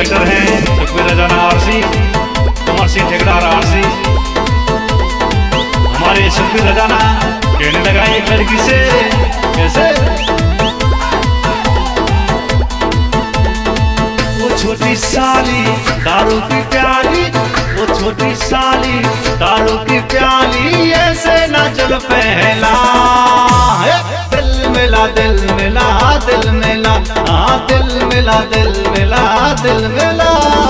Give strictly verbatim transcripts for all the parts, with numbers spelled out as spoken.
Director हैं सुखबीर रजाना आरसी, कुमार सिंह ठेकेदार आरसी। हमारे सुखबीर रजाना कहने लगा एक लड़की से कैसे, वो छोटी साली दारू की प्याली, वो छोटी साली दारू की प्याली, ऐसे ना चल पहला। दिल मिला दिल मिला दिल मिला, हाँ दिल मिला दिल मिला दिल मिला।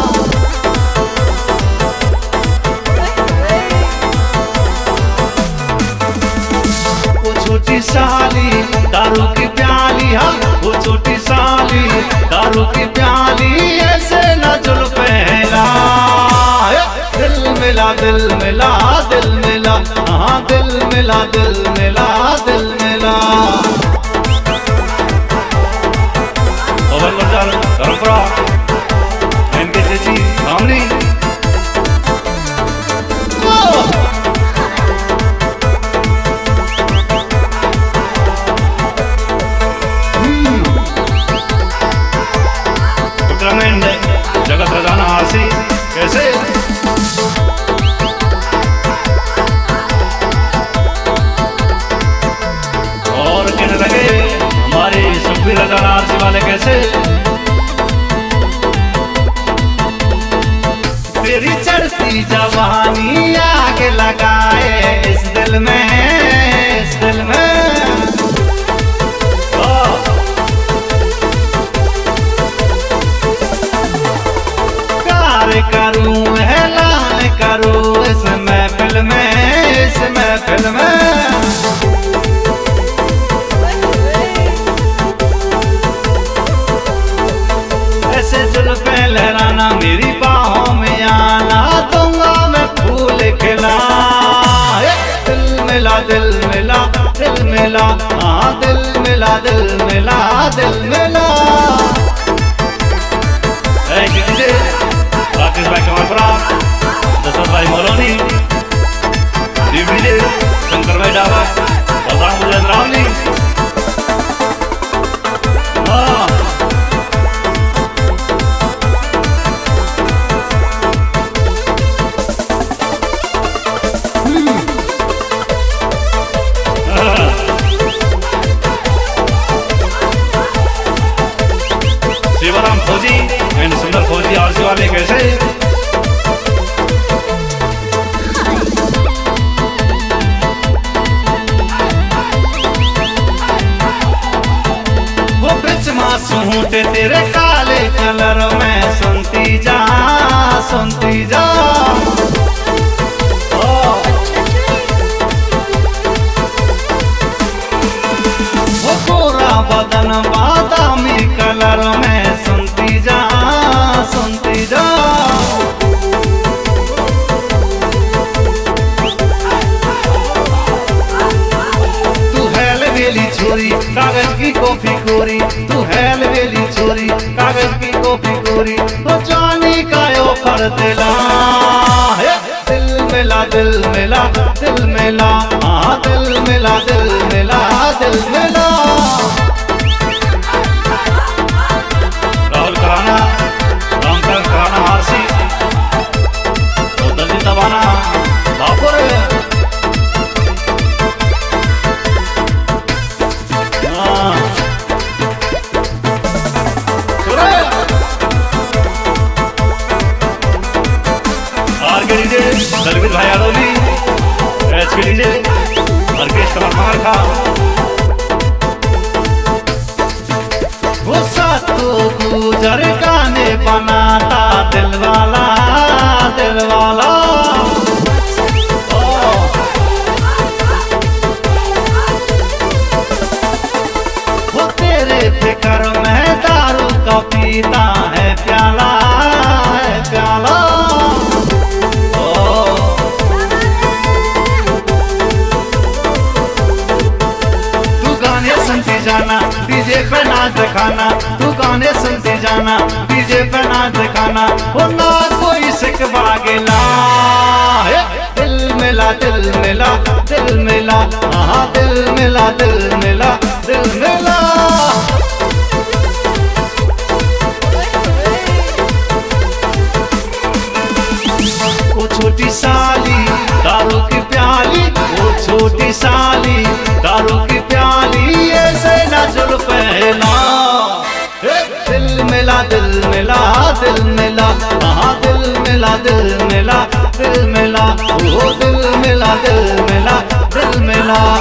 वो छोटी साली दारू की प्याली, हाँ वो छोटी साली दारू की प्याली, ऐसे ना चल पहला। दिल मिला दिल मिला दिल मिला, हाँ दिल मिला दिल मिला दिल मिला। परंपरा इनके चेची सामने उत्तराखंड जगत रजाना आरसी कैसे, और कहने लगे हमारे सुखबीर रजाना आरसी वाले कैसे, तेरी चढ़ती जवानी आग लगाए इस दिल में, इस दिल में। प्यार करूं ऐलान करूं इस महफिल में, इस महफिल में। ऐसे जुल्फें लहराना मेरी बाहों में आना, दूंगा मैं फूल खिला। दिल मिला दिल मिला दिल मिला, हाँ दिल मिला दिल मिला दिल मिला। राकेश भाई कमलपुरा, दशरथ भाई मोलोनी, शंकर भाई डाबा, बलराम गुजर रावली। हाँ शिवराम फौजी एंड सुंदर फौजी आरसी वाले कैसे, वो बिच मासूट तेरे काले कलर में, सुनती जा सुनती जा। वो पूरा बदन बादामी कलर में, सुनती जा सुनती जा। तू है लवेली छोरी कागज की कॉफी खोरी, तू है लवेली छोरी कागज की कॉफी खोरी, तो जानी का ऑफर दिला। दिल मिला दिल मिला दिल मिला, हाँ दिल मिला दिल मिला दिल मिला। राहुल कराना, रामचंद्र कराना आरसी, और दलजीत दबाना बापुर। आर के डीजे दलवीर भाई आरोली, एच के डीजे अर्केश कमर मार खा। वो सातों गुजर गाने बनाता दिल वाला दिल वाला। वो तेरे फिक्र में दारू का पीता है प्याला है प्याला। तू गाने सुनती जाना डीजे पे नाच दिखाना, तू गाने सुनती जाना डीजे पे नाच दिखाना, वो ना कोई सिकवा गिला। दिल मिला दिल मिला दिल मिला, हाँ दिल मिला दिल मिला दिल मिला। साली दारू की प्याली, ओ छोटी साली दारू की प्याली, ऐसे ना जुल पहला। दिल मिला दिल मिला दिल मिला, हाँ दिल मिला दिल मिला दिल मिला, ओ दिल मिला दिल मिला दिल मिला।